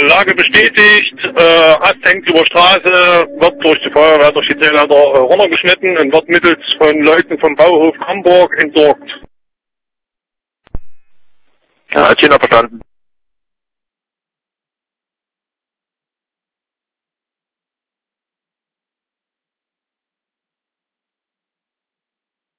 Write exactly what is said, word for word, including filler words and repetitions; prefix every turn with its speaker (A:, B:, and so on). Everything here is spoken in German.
A: Lage bestätigt, äh, Ast hängt über Straße, wird durch die Feuerwehr, durch die Drehleiter äh, runtergeschnitten und wird mittels von Leuten vom Bauhof Hamburg entsorgt.
B: Ja, hat jeder verstanden.